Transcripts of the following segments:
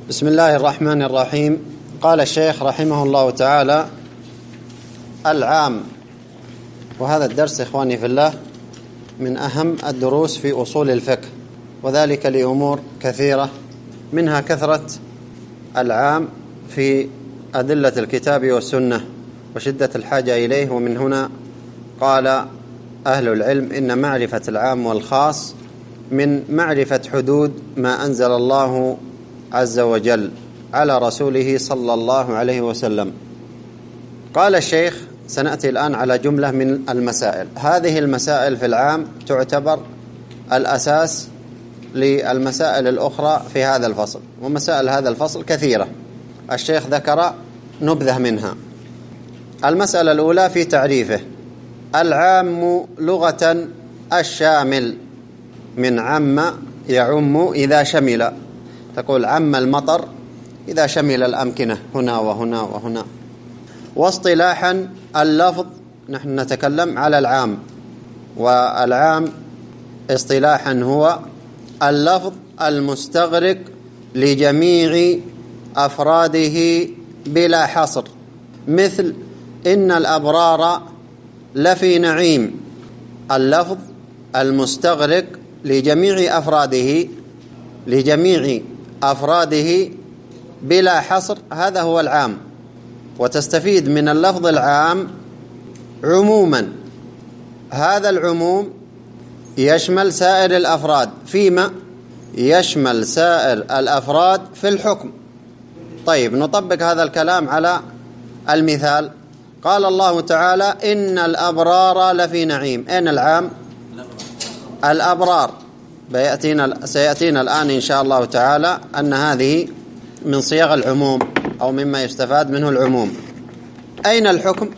بسم الله الرحمن الرحيم. قال الشيخ رحمه الله تعالى: العام. وهذا الدرس إخواني في الله من أهم الدروس في أصول الفقه، وذلك لأمور كثيرة، منها كثرة العام في أدلة الكتاب والسنة وشدة الحاجة إليه. ومن هنا قال أهل العلم إن معرفة العام والخاص من معرفة حدود ما أنزل الله عز وجل على رسوله صلى الله عليه وسلم. قال الشيخ: سنأتي الآن على جملة من المسائل. هذه المسائل في العام تعتبر الأساس للمسائل الأخرى في هذا الفصل، ومسائل هذا الفصل كثيرة، الشيخ ذكر نبذة منها. المسألة الأولى في تعريفه: العام لغة الشامل، من عم يعم إذا شمل، تقول عم المطر إذا شمل الأمكنة هنا وهنا وهنا. واصطلاحا اللفظ، نحن نتكلم على العام، والعام اصطلاحا هو اللفظ المستغرق لجميع أفراده بلا حصر، مثل إن الأبرار لفي نعيم. اللفظ المستغرق لجميع أفراده بلا حصر، هذا هو العام. وتستفيد من اللفظ العام عموما، هذا العموم يشمل سائر الأفراد، فيما يشمل سائر الأفراد في الحكم. طيب، نطبق هذا الكلام على المثال. قال الله تعالى: إن الأبرار لفي نعيم. أين العام؟ الأبرار. سيأتينا الآن إن شاء الله تعالى أن هذه من صيغ العموم أو مما يستفاد منه العموم. أين الحكم؟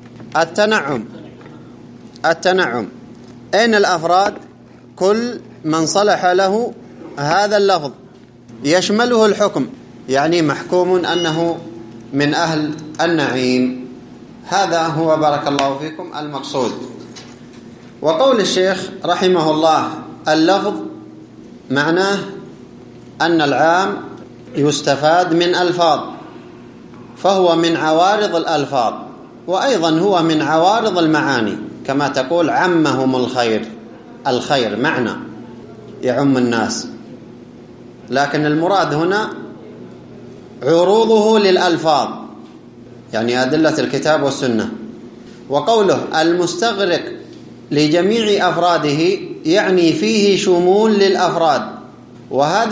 التنعم. أين الأفراد؟ كل من صلح له هذا اللفظ يشمله الحكم، يعني محكوم أنه من أهل النعيم. هذا هو بارك الله فيكم المقصود. وقول الشيخ رحمه الله اللفظ معناه أن العام يستفاد من ألفاظ، فهو من عوارض الألفاظ، وأيضا هو من عوارض المعاني، كما تقول عمهم الخير معنى يعم الناس، لكن المراد هنا عروضه للألفاظ، يعني أدلة الكتاب والسنة. وقوله المستغرق لجميع أفراده يعني فيه شمول للأفراد، وهذا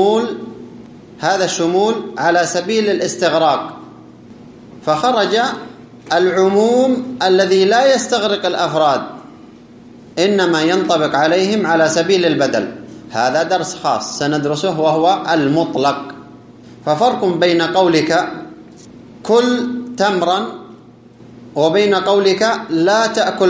الشمول على سبيل الاستغراق، فخرج العموم الذي لا يستغرق الأفراد، إنما ينطبق عليهم على سبيل البدل. هذا درس خاص سندرسه وهو المطلق. ففرق بين قولك كل تمرا وبين قولك لا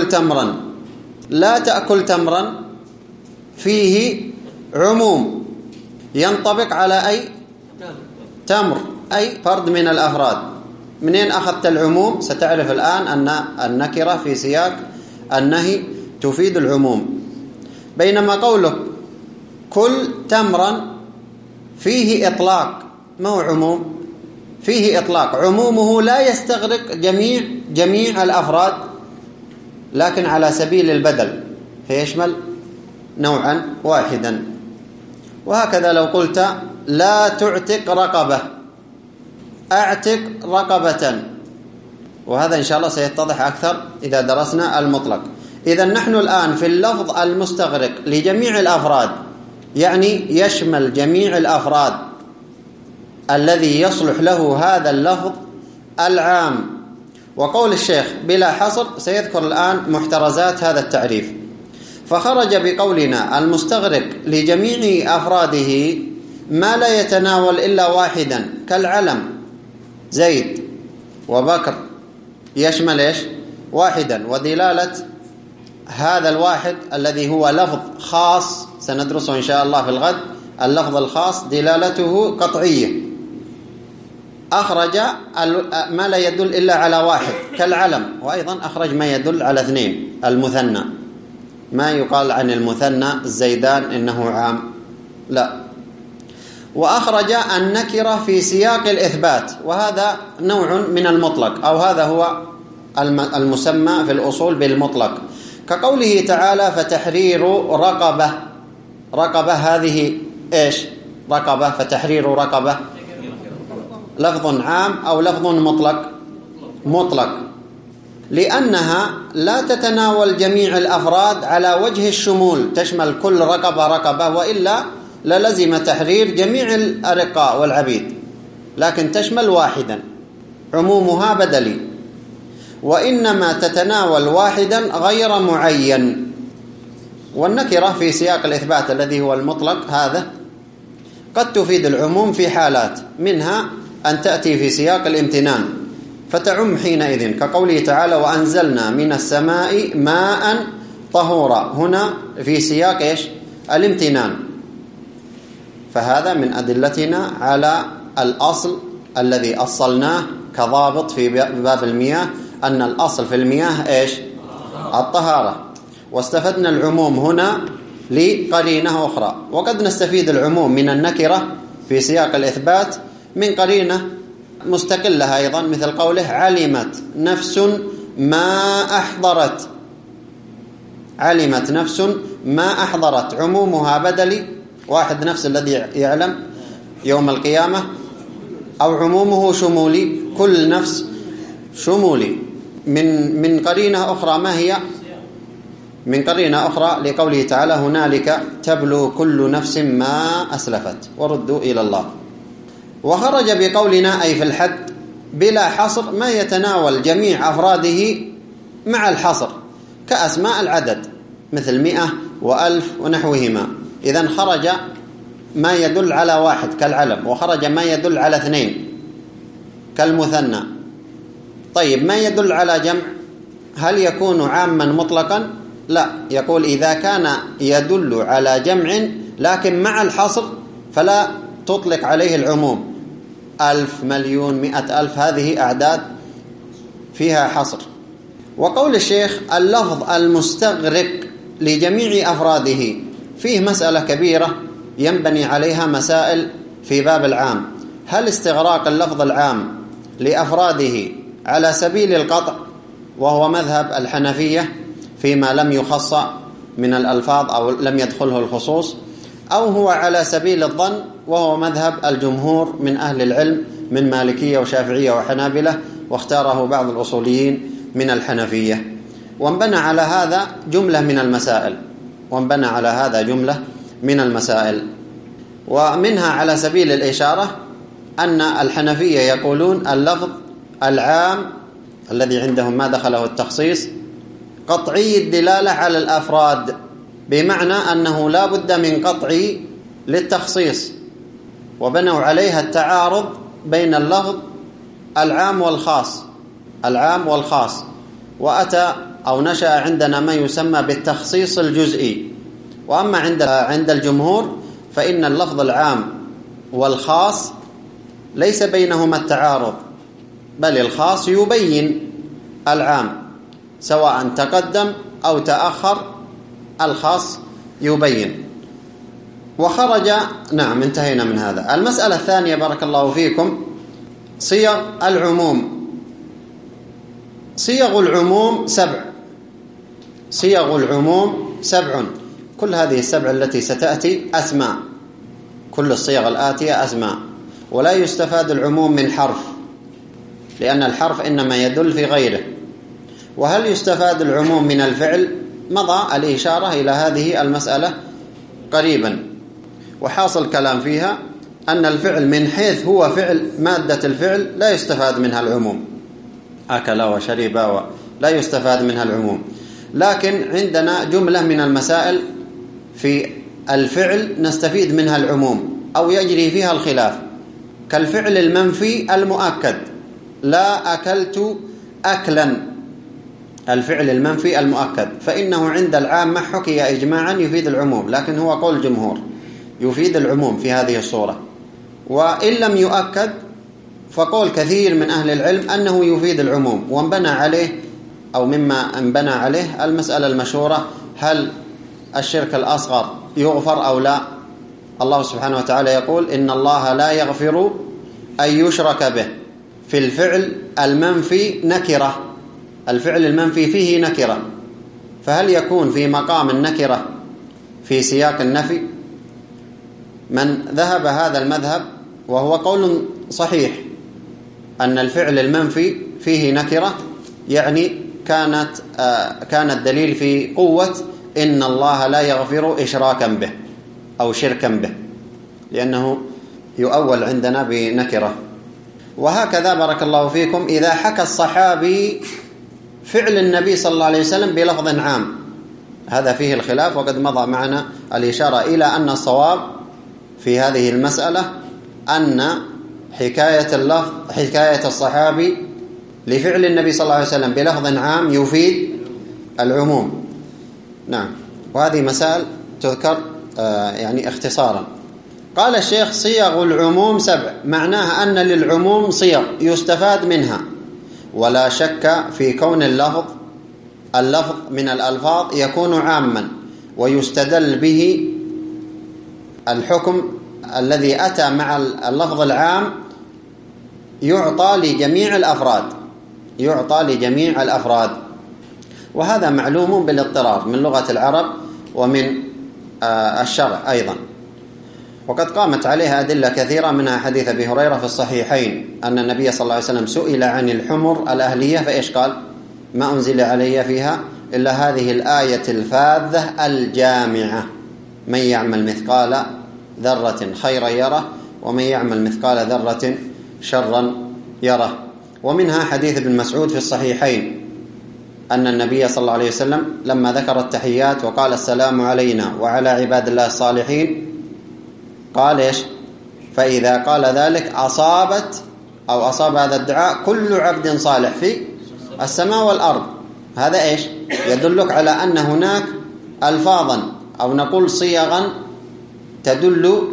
تأكل تمرا فيه عموم ينطبق على أي تمر، أي فرد من الأفراد. منين أخذت العموم؟ ستعرف الآن أن النكرة في سياق النهي تفيد العموم. بينما قولك كل تمرا فيه إطلاق، ما هو عموم؟ فيه إطلاق، عمومه لا يستغرق جميع الأفراد، لكن على سبيل البدل، فيشمل نوعا واحدا. وهكذا لو قلت لا تعتق رقبة، أعتق رقبة، وهذا إن شاء الله سيتضح أكثر إذا درسنا المطلق. إذن نحن الآن في اللفظ المستغرق لجميع الأفراد، يعني يشمل جميع الأفراد، الذي يصلح له هذا اللفظ العام. وقول الشيخ بلا حصر سيذكر الآن محترزات هذا التعريف. فخرج بقولنا المستغرق لجميع أفراده ما لا يتناول إلا واحدا، كالعلم زيد وبكر، يشمل إيش؟ واحدا. ودلالة هذا الواحد الذي هو لفظ خاص سندرسه إن شاء الله في الغد، اللفظ الخاص دلالته قطعية، أخرج ما لا يدل إلا على واحد كالعلم، وأيضا أخرج ما يدل على اثنين، المثنى. ما يقال عن المثنى الزيدان إنه عام، لا. وأخرج النكرة في سياق الإثبات، وهذا نوع من المطلق، أو هذا هو المسمى في الأصول بالمطلق، كقوله تعالى فتحرير رقبة. رقبة هذه إيش؟ رقبة، فتحرير رقبة لفظ عام أو لفظ مطلق؟ مطلق، لأنها لا تتناول جميع الأفراد على وجه الشمول، تشمل كل رقبة، وإلا للزم تحرير جميع الأرقاء والعبيد، لكن تشمل واحدا، عمومها بدلي، وإنما تتناول واحدا غير معين. والنكرة في سياق الإثبات الذي هو المطلق هذا قد تفيد العموم في حالات، منها أن تأتي في سياق الامتنان فتعم حينئذ، كقوله تعالى وأنزلنا من السماء ماء طهورا، هنا في سياق إيش؟ الامتنان. فهذا من أدلتنا على الأصل الذي أصلناه كضابط في باب المياه، أن الأصل في المياه إيش؟ الطهارة. واستفدنا العموم هنا لقرينة أخرى، وقد نستفيد العموم من النكرة في سياق الإثبات من قرينة مستقلة أيضا، مثل قوله علمت نفس ما أحضرت. علمت نفس ما أحضرت، عمومها بدلي، واحد نفس الذي يعلم يوم القيامة، أو عمومه شمولي، كل نفس شمولي. من قرينة أخرى، ما هي؟ من قرينة أخرى لقوله تعالى هنالك تبلو كل نفس ما أسلفت وردوا إلى الله. وخرج بقولنا أي في الحد بلا حصر ما يتناول جميع أفراده مع الحصر، كأسماء العدد مثل 100 و1000 ونحوهما. إذن خرج ما يدل على واحد كالعلم، وخرج ما يدل على 2 كالمثنى. طيب ما يدل على جمع هل يكون عاما مطلقا؟ لا، يقول إذا كان يدل على جمع لكن مع الحصر فلا تطلق عليه العموم. 1000 مليون 100,000 هذه أعداد فيها حصر. وقول الشيخ اللفظ المستغرق لجميع أفراده فيه مسألة كبيرة ينبني عليها مسائل في باب العام. هل استغراق اللفظ العام لأفراده على سبيل القطع وهو مذهب الحنفية فيما لم يخص من الألفاظ أو لم يدخله الخصوص، أو هو على سبيل الظن وهو مذهب الجمهور من أهل العلم من مالكية وشافعية وحنابلة، واختاره بعض الأصوليين من الحنفية. وانبنى على هذا جملة من المسائل، ومنها على سبيل الإشارة أن الحنفية يقولون اللفظ العام الذي عندهم ما دخله التخصيص قطعي الدلالة على الأفراد، بمعنى أنه لا بد من قطع للتخصيص، وبنوا عليها التعارض بين اللفظ العام والخاص، وأتى أو نشأ عندنا ما يسمى بالتخصيص الجزئي. وأما عند الجمهور فإن اللفظ العام والخاص ليس بينهما التعارض، بل الخاص يبين العام سواء تقدم أو تأخر، الخاص يبين. وخرج نعم انتهينا من هذا. المسألة الثانية بارك الله فيكم صيغ العموم. صيغ العموم 7. صيغ العموم 7، كل هذه ال7 التي ستأتي أسماء، كل الصيغ الآتية أسماء، ولا يستفاد العموم من حرف، لأن الحرف إنما يدل في غيره. وهل يستفاد العموم من الفعل؟ مضى الإشارة إلى هذه المسألة قريبا، وحاصل كلام فيها أن الفعل من حيث هو فعل مادة الفعل لا يستفاد منها العموم، أكل وشرب لا يستفاد منها العموم. لكن عندنا جملة من المسائل في الفعل نستفيد منها العموم أو يجري فيها الخلاف، كالفعل المنفي المؤكد، لا أكلت أكلا، الفعل المنفي المؤكد، فإنه عند العامة حكي إجماعا يفيد العموم، لكن هو قول الجمهور يفيد العموم في هذه الصورة. وإن لم يؤكد فقول كثير من أهل العلم أنه يفيد العموم، وانبنى عليه أو مما انبنى عليه المسألة المشهورة هل الشرك الأصغر يغفر أو لا؟ الله سبحانه وتعالى يقول إن الله لا يغفر أن يشرك به. في الفعل المنفي نكرة، الفعل المنفي فيه نكرة، فهل يكون في مقام النكرة في سياق النفي؟ من ذهب هذا المذهب وهو قول صحيح أن الفعل المنفي فيه نكرة، يعني كان الدليل في قوة إن الله لا يغفر إشراكا به أو شركا به، لأنه يؤول عندنا بنكرة. وهكذا بارك الله فيكم إذا حكى الصحابي فعل النبي صلى الله عليه وسلم بلفظ عام، هذا فيه الخلاف، وقد مضى معنا الإشارة إلى أن الصواب في هذه المسألة أن حكاية الصحابي لفعل النبي صلى الله عليه وسلم بلفظ عام يفيد العموم. نعم، وهذه مسائل تذكر يعني اختصارا. قال الشيخ: صيغ العموم 7، معناها أن للعموم صيغ يستفاد منها، ولا شك في كون اللفظ من الألفاظ يكون عاما ويستدل به. الحكم الذي أتى مع اللفظ العام يعطى لجميع الأفراد، وهذا معلوم بالاضطرار من لغة العرب ومن الشرع أيضا، وقد قامت عليها أدلة كثيرة، منها حديث أبي هريرة في الصحيحين أن النبي صلى الله عليه وسلم سئل عن الحمر الأهلية فإيش قال؟ ما أنزل علي فيها إلا هذه الآية الفاذة الجامعة: من يعمل مثقال ذرة خيرا يره ومن يعمل مثقال ذرة شرا يره. ومنها حديث ابن مسعود في الصحيحين أن النبي صلى الله عليه وسلم لما ذكر التحيات وقال: السلام علينا وعلى عباد الله الصالحين، قال إيش؟ فإذا قال ذلك أصاب هذا الدعاء كل عبد صالح في السماء والأرض. هذا إيش؟ يدلك على أن هناك ألفاظا أو نقول صيغا تدل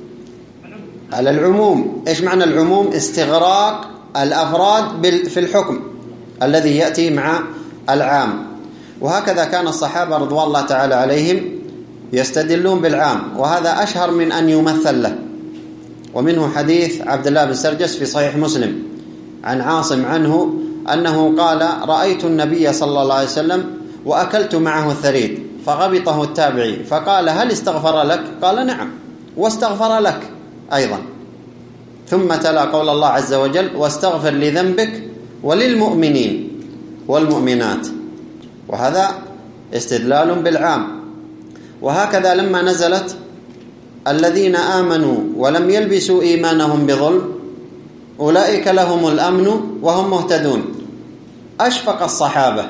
على العموم. إيش معنى العموم؟ استغراق الأفراد في الحكم الذي يأتي مع العام. وهكذا كان الصحابة رضوان الله تعالى عليهم يستدلون بالعام، وهذا أشهر من أن يمثل له. ومنه حديث عبد الله بن سرجس في صحيح مسلم عن عاصم عنه أنه قال: رأيت النبي صلى الله عليه وسلم وأكلت معه الثريد، فغبطه التابعي فقال: هل استغفر لك؟ قال: نعم، واستغفر لك أيضا. ثم تلا قول الله عز وجل: واستغفر لذنبك وللمؤمنين والمؤمنات. وهذا استدلال بالعام. وهكذا لما نزلت: الذين آمنوا ولم يلبسوا إيمانهم بظلم أولئك لهم الأمن وهم مهتدون، أشفق الصحابة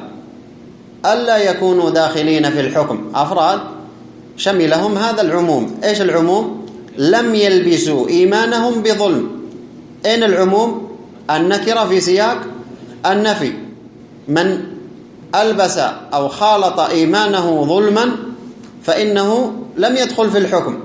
ألا يكونوا داخلين في الحكم، أفراد شملهم هذا العموم. إيش العموم؟ لم يلبسوا إيمانهم بظلم. أين العموم؟ النكرة في سياق النفي. من ألبس أو خالط إيمانه ظلما فإنه لم يدخل في الحكم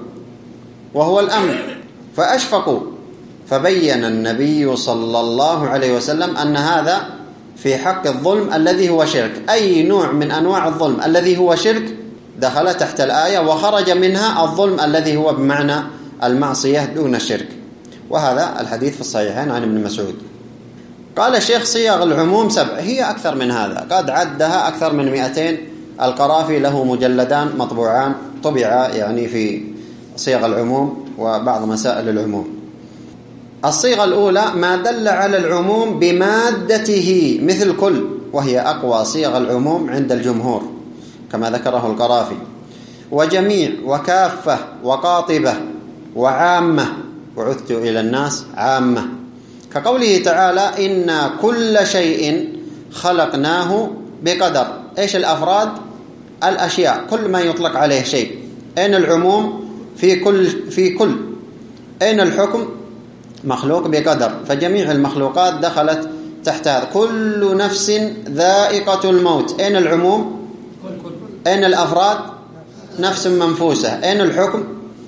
وهو الأمن، فأشفقوا. فبين النبي صلى الله عليه وسلم أن هذا في حق الظلم الذي هو شرك، أي نوع من أنواع الظلم الذي هو شرك دخل تحت الآية، وخرج منها الظلم الذي هو بمعنى المعصية دون الشرك. وهذا الحديث في الصحيحين عن ابن مسعود. قال الشيخ: صيغ العموم 7، هي أكثر من هذا، قد عدها أكثر من 200. القرافي له مجلدان مطبوعان طبعا يعني في صيغ العموم وبعض مسائل العموم. الصيغة الأولى ما دل على العموم بمادته مثل كل، وهي أقوى صيغ العموم عند الجمهور كما ذكره القرافي. وجميع وكافة وقاطبة وعامة، وعثت إلى الناس عامة، كقوله تعالى: إنا كل شيء خلقناه بقدر. إيش الأفراد؟ الأشياء، كل ما يطلق عليه شيء. أين العموم؟ في كل. أين الحكم؟ مخلوق بقدر، فجميع المخلوقات دخلت تحت هذا. كل نفس ذائقة الموت. أين العموم؟ أين الأفراد؟ نفس منفوسة. أين الحكم؟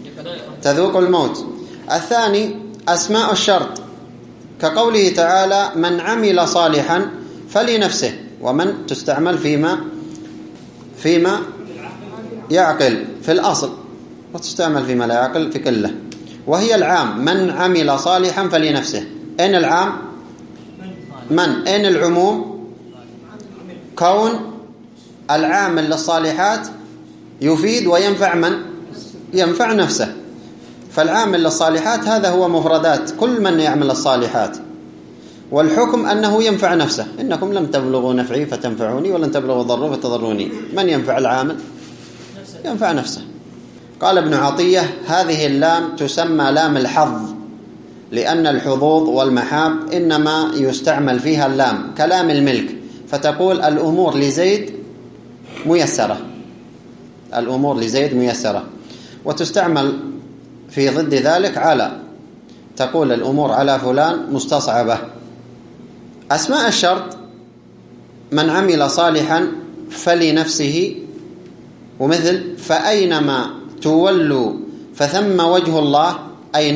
تذوق الموت. الثاني أسماء الشرط، كقوله تعالى: من عمل صالحا فلنفسه، ومن تستعمل فيما يعقل في الأصل. وتستعمل فيما لا يعقل في كله. وهي العام: من عمل صالحا فلنفسه. أين العام؟ من. أين العموم؟ كون العامل للصالحات يفيد وينفع من؟ ينفع نفسه. فالعامل للصالحات هذا هو مفردات كل من يعمل الصالحات، والحكم أنه ينفع نفسه. إنكم لم تبلغوا نفعي فتنفعوني ولن تبلغوا ضري فتضروني. من ينفع العامل؟ ينفع نفسه. قال ابن عطية: هذه اللام تسمى لام الحظ، لأن الحظوظ والمحاب إنما يستعمل فيها اللام كلام الملك، فتقول الأمور لزيد ميسرة، الأمور لزيد ميسرة. وتستعمل في ضد ذلك على، تقول الأمور على فلان مستصعبة. أسماء الشرط: من عمل صالحا فلنفسه، ومثل فأينما تولوا فثم وجه الله. أين؟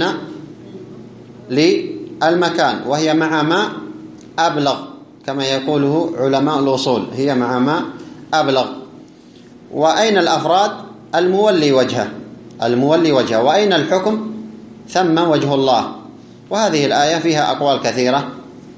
للمكان، وهي مع ما أبلغ كما يقوله علماء الأصول، هي مع ما أبلغ. وأين الأفراد؟ المولي وجهه، المولي وجهه. وأين الحكم؟ ثم وجه الله. وهذه الآية فيها أقوال كثيرة،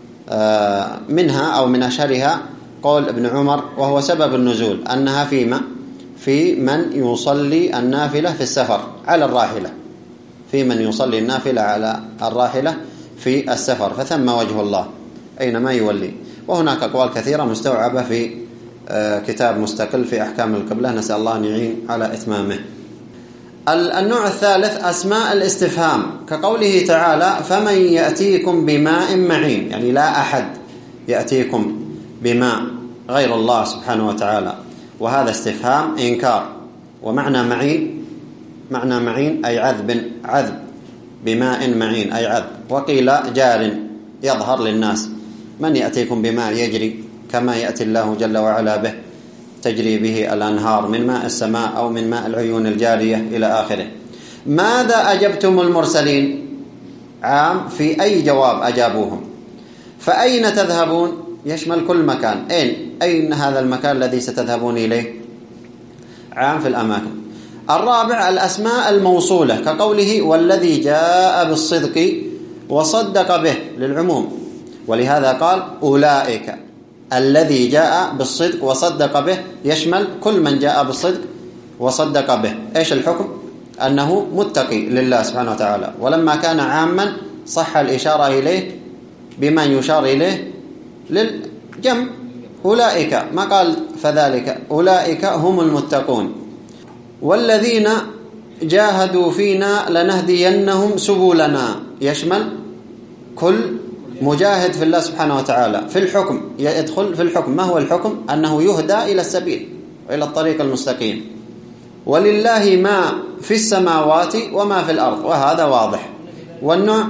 منها أو من أشهرها قول ابن عمر، وهو سبب النزول، أنها في من يصلي النافلة في السفر على الراحلة، في من يصلي النافلة على الراحلة في السفر، فثم وجه الله أينما يولي. وهناك أقوال كثيرة مستوعبة في كتاب مستقل في أحكام القبلة، نسأل الله أن يعين على إتمامه. النوع الثالث أسماء الاستفهام، كقوله تعالى: فمن يأتيكم بماء معين، يعني لا أحد يأتيكم بماء غير الله سبحانه وتعالى، وهذا استفهام إنكار. ومعنى معين، معنى معين أي عذب، عذب، بماء معين أي عذب. وقيل جار يظهر للناس، من يأتيكم بماء يجري كما يأتي الله جل وعلا به، تجري به الأنهار من ماء السماء أو من ماء العيون الجارية إلى آخره. ماذا أجبتم المرسلين؟ عام في أي جواب أجابوهم. فأين تذهبون؟ يشمل كل مكان. أين هذا المكان الذي ستذهبون إليه؟ عام في الأماكن. الرابع الأسماء الموصولة، كقوله: والذي جاء بالصدق وصدق به، للعموم، ولهذا قال أولئك. الذي جاء بالصدق وصدق به يشمل كل من جاء بالصدق وصدق به. إيش الحكم؟ أنه متقي لله سبحانه وتعالى. ولما كان عاما صح الإشارة إليه بما يشار إليه للجمع، أولئك، ما قال فذلك، أولئك هم المتقون. والذين جاهدوا فينا لنهدينهم سبلنا، يشمل كل مجاهد في الله سبحانه وتعالى. في الحكم يدخل في الحكم. ما هو الحكم؟ أنه يهدى إلى السبيل وإلى الطريق المستقيم. ولله ما في السماوات وما في الأرض، وهذا واضح. والنوع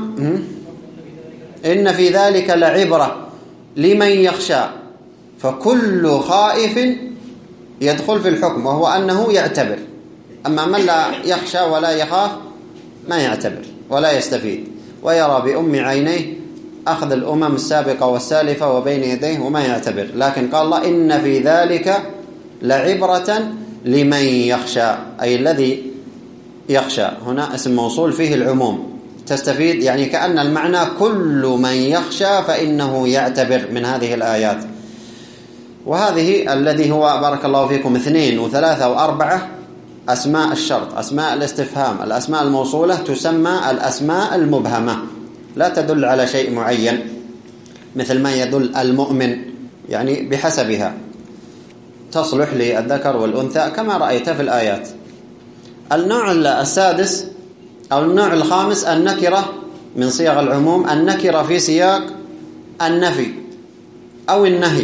إن في ذلك لعبرة لمن يخشى، فكل خائف يدخل في الحكم، وهو أنه يعتبر. أما من لا يخشى ولا يخاف ما يعتبر ولا يستفيد، ويرى بأم عينيه أخذ الأمم السابقة والسالفة وبين يديه وما يعتبر. لكن قال الله: إن في ذلك لعبرة لمن يخشى، أي الذي يخشى. هنا اسم موصول فيه العموم، تستفيد يعني كأن المعنى كل من يخشى فإنه يعتبر من هذه الآيات. وهذه الذي هو بارك الله فيكم 2 و3 و4 أسماء الشرط، أسماء الاستفهام. الأسماء الموصولة تسمى الأسماء المبهمة، لا تدل على شيء معين، مثل ما يدل المؤمن، يعني بحسبها، تصلح للذكر والأنثى كما رأيت في الآيات. النوع السادس أو النوع الخامس النكرة من صيغ العموم، النكرة في سياق النفي أو النهي.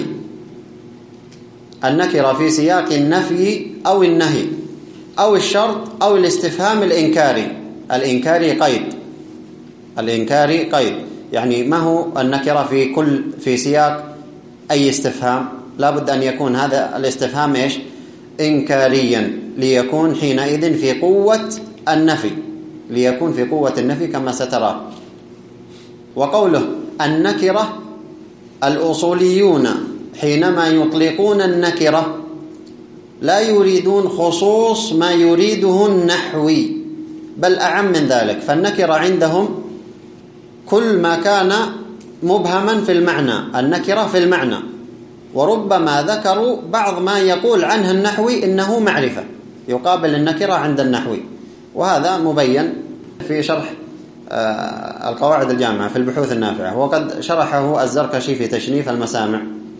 النكرة في سياق النفي أو النهي أو الشرط أو الاستفهام الإنكاري. الإنكاري قيد، الإنكاري قيد، يعني ما هو النكرة في سياق أي استفهام؟ لا بد أن يكون هذا الاستفهام إيش؟ إنكاريا، ليكون حينئذ في قوة النفي، ليكون في قوة النفي كما سترى. وقوله النكرة، الأصوليون حينما يطلقون النكرة لا يريدون خصوص ما يريده النحوي، بل أعم من ذلك. فالنكرة عندهم كل ما كان مبهما في المعنى، النكرة في المعنى، وربما ذكروا بعض ما يقول عنه النحوي إنه معرفة يقابل النكرة عند النحوي، وهذا مبين في شرح القواعد الجامعة في البحوث النافعة، وقد شرحه الزركشي في تشنيف المسامع.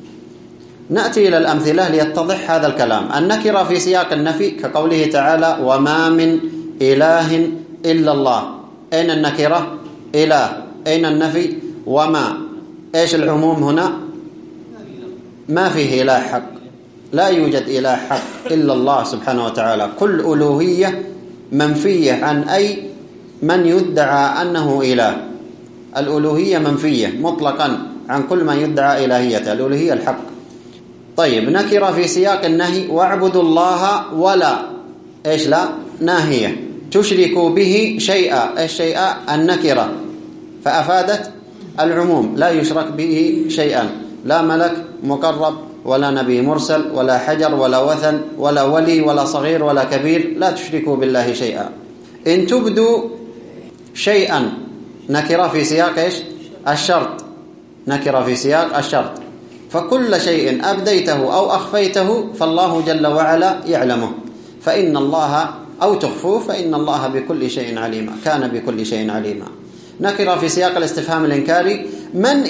نأتي إلى الأمثلة ليتضح هذا الكلام. النكرة في سياق النفي كقوله تعالى وما من إله إلا الله. أين النكرة؟ إله. أين النفي؟ وما. إيش العموم هنا؟ ما فيه إله حق، لا يوجد إله حق إلا الله سبحانه وتعالى. كل ألوهية منفية عن أي من يدعى أنه إله. الألوهية منفية مطلقا عن كل من يدعى إلهيته، الألوهية الحق. طيب، نكرة في سياق النهي واعبدوا الله ولا إيش؟ لا ناهية. تشركوا به شيئا، إيش شيئا؟ النكرة، فأفادت العموم، لا يشرك به شيئا، لا ملك مقرب ولا نبي مرسل ولا حجر ولا وثن ولا ولي ولا صغير ولا كبير، لا تشركوا بالله شيئا. إن تبدوا شيئا، نكرة في سياق إيش؟ الشرط، نكرة في سياق الشرط. فكل شيء أبديته أو أخفيته فالله جل وعلا يعلمه، فإن الله أو تخفوه فإن الله بكل شيء عليما، كان بكل شيء عليما. نكرة في سياق الاستفهام الإنكاري من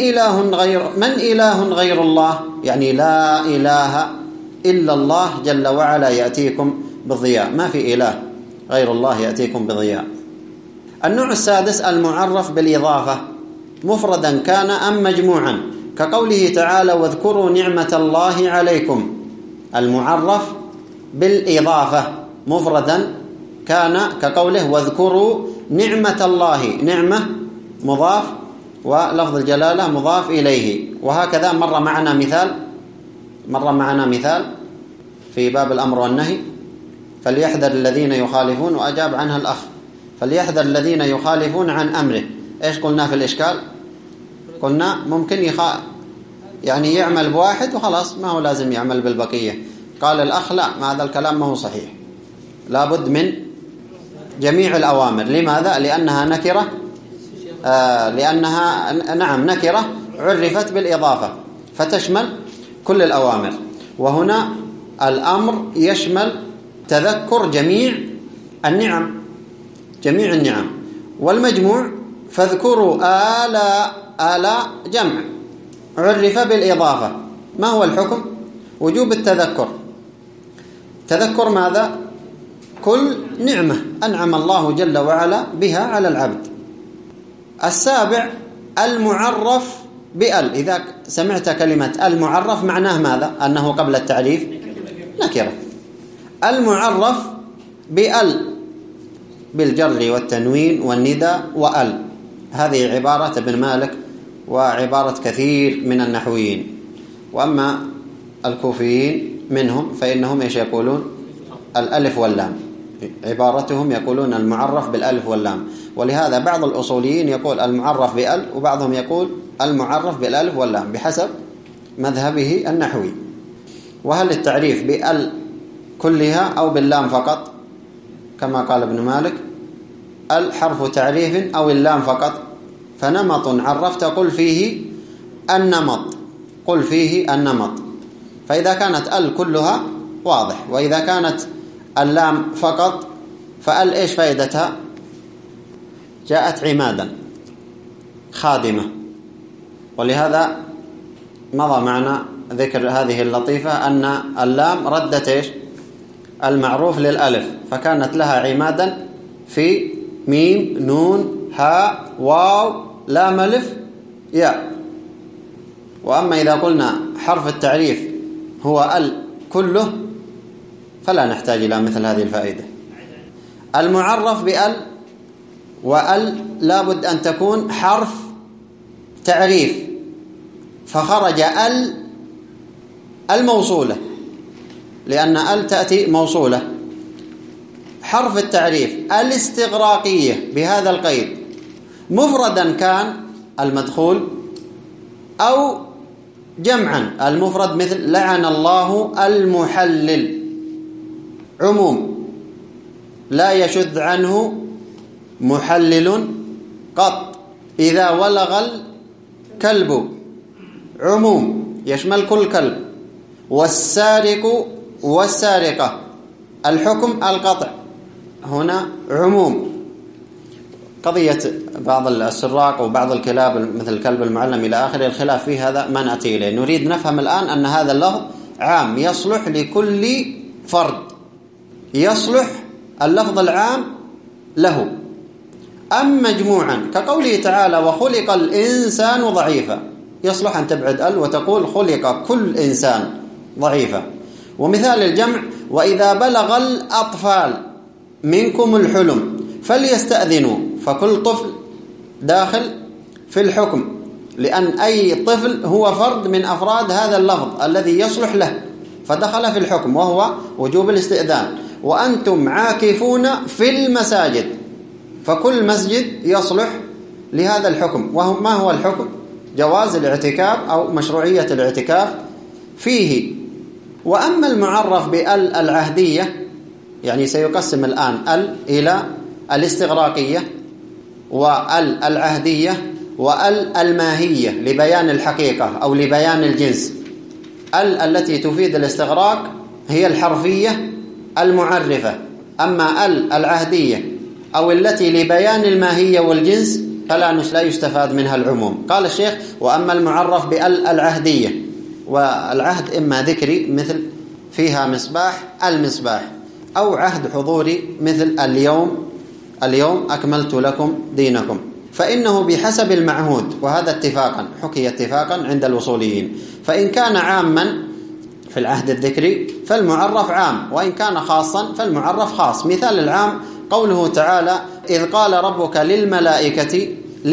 إله غير الله، يعني لا إله إلا الله جل وعلا يأتيكم بالضياء، ما في إله غير الله يأتيكم بضياء. النوع السادس المعرف بالإضافة، مفردا كان أم مجموعا، كقوله تعالى واذكروا نعمة الله عليكم. المعرف بالإضافة مفردا كان كقوله واذكروا نعمة الله، نعمة مضاف ولفظ الجلالة مضاف إليه. وهكذا مر معنا مثال في باب الأمر والنهي، فليحذر الذين يخالفون، وأجاب عنها الأخ فليحذر الذين يخالفون عن أمره. إيش قلنا في الإشكال؟ قلنا ممكن يعني يعمل بواحد وخلاص، ما هو لازم يعمل بالبقية. قال الأخ لا، هذا الكلام ما هو صحيح، لابد من جميع الأوامر. لماذا؟ لأنها نكرة، نكرة عرفت بالإضافة فتشمل كل الأوامر. وهنا الأمر يشمل تذكر جميع النعم، والمجموع فاذكروا آلاء جمع عرف بالإضافة. ما هو الحكم؟ وجوب التذكر. تذكر ماذا؟ كل نعمة أنعم الله جل وعلا بها على العبد. السابع المعرف بأل. إذا سمعت كلمة المعرف معناه ماذا؟ أنه قبل التعريف نكرة. المعرف بأل بالجر والتنوين والندى وأل. هذه عبارة ابن مالك وعبارة كثير من النحويين. وأما الكوفيين منهم فإنهم ايش يقولون؟ الألف واللام، عبارتهم يقولون المعرف بالألف واللام. ولهذا بعض الأصوليين يقول المعرف بأل، وبعضهم يقول المعرف بالألف واللام بحسب مذهبه النحوي. وهل التعريف بأل كلها أو باللام فقط كما قال ابن مالك؟ الحرف تعريف أو اللام فقط. فنمط عرفت قل فيه النمط. فإذا كانت ال كلها واضح، وإذا كانت اللام فقط فال ايش فائدتها؟ جاءت عمادا خادمة. ولهذا مضى معنا ذكر هذه اللطيفة أن اللام ردت ايش؟ المعروف للألف، فكانت لها عمادا في ميم نون هاء واو لام ألف ياء. وأما إذا قلنا حرف التعريف هو ال كله فلا نحتاج إلى مثل هذه الفائدة. المعرف بأل وأل لابد أن تكون حرف تعريف، فخرج ال الموصولة، لأن ال تأتي موصولة. حرف التعريف الاستغراقية بهذا القيد مفردا كان المدخول أو جمعا المفرد، مثل لعن الله المحلل، عموم لا يشذ عنه محلل قط. إذا ولغ الكلب عموم يشمل كل كلب. والسارق والسارقة الحكم القطع، هنا عموم. قضية بعض السراق وبعض الكلاب مثل الكلب المعلم إلى آخر الخلاف في هذا ما نأتي إليه. نريد نفهم الآن أن هذا اللفظ عام يصلح لكل فرد، يصلح اللفظ العام له. أم مجموعا كقوله تعالى وخلق الإنسان ضعيفا، يصلح أن تبعد وتقول خلق كل إنسان ضعيفا. ومثال الجمع وإذا بلغ الأطفال منكم الحلم فليستأذنوا، فكل طفل داخل في الحكم، لأن أي طفل هو فرد من أفراد هذا اللفظ الذي يصلح له، فدخل في الحكم وهو وجوب الاستئذان. وأنتم عاكفون في المساجد، فكل مسجد يصلح لهذا الحكم. ما هو الحكم؟ جواز الاعتكاف أو مشروعية الاعتكاف فيه. وأما المعرف بال العهدية، يعني سيقسم الآن ال إلى الاستغراقية وال العهدية وال الماهية لبيان الحقيقة أو لبيان الجنس. ال التي تفيد الاستغراق هي الحرفية المعرفة، أما ال العهدية أو التي لبيان الماهية والجنس فلا يستفاد منها العموم. قال الشيخ وأما المعرف بال العهدية، والعهد إما ذكري مثل فيها مصباح المصباح، أو عهد حضوري مثل اليوم أكملت لكم دينكم، فإنه بحسب المعهود، وهذا اتفاقا حكي اتفاقا عند الوصوليين. فإن كان عاما في العهد الذكري فالمعرف عام، وإن كان خاصا فالمعرف خاص. مثال العام قوله تعالى إذ قال ربك للملائكة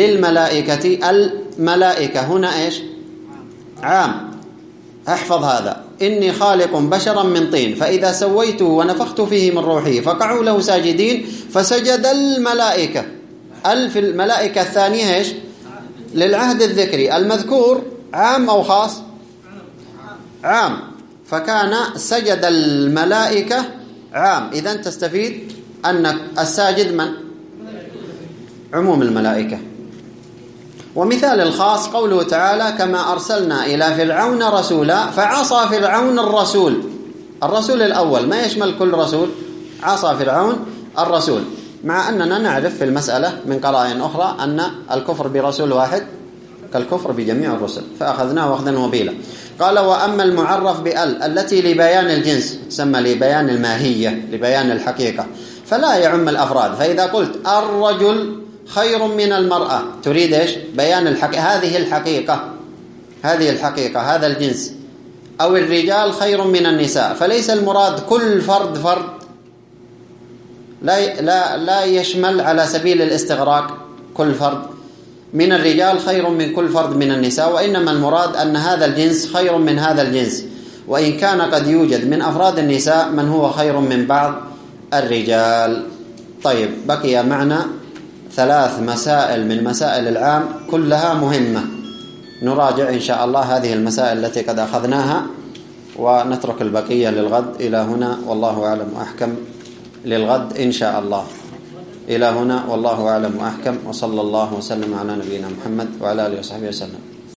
الملائكة، هنا إيش؟ عام. احفظ هذا، إني خالق بشرا من طين فإذا سويته ونفخت فيه من روحي فقعوا له ساجدين فسجد الملائكة. في الملائكة الثانية إيش؟ للعهد الذكري. المذكور عام أو خاص؟ عام، فكان سجد الملائكة عام. إذن تستفيد أن الساجد من؟ عموم الملائكة. ومثال الخاص قوله تعالى كما أرسلنا إلى فرعون رسولا فعصى فرعون الرسول الأول، ما يشمل كل رسول، عصى فرعون الرسول، مع أننا نعرف في المسألة من قرائن أخرى أن الكفر برسول واحد كالكفر بجميع الرسل، فأخذناه أخذا وبيلا. قال وأما المعرف بال التي لبيان الجنس، سمى لبيان الماهية لبيان الحقيقة، فلا يعم الأفراد. فإذا قلت الرجل خير من المرأة تريد إيش؟ بيان هذه الحقيقة هذا الجنس. أو الرجال خير من النساء، فليس المراد كل فرد لا يشمل على سبيل الاستغراق كل فرد من الرجال خير من كل فرد من النساء، وإنما المراد أن هذا الجنس خير من هذا الجنس، وإن كان قد يوجد من أفراد النساء من هو خير من بعض الرجال. طيب، بقي معنا 3 مسائل من مسائل العام كلها مهمة، نراجع إن شاء الله هذه المسائل التي قد أخذناها ونترك البقية للغد. إلى هنا والله أعلم وأحكم، للغد إن شاء الله. إلى هنا والله أعلم وأحكم، وصلى الله وسلم على نبينا محمد وعلى آله وصحبه وسلم.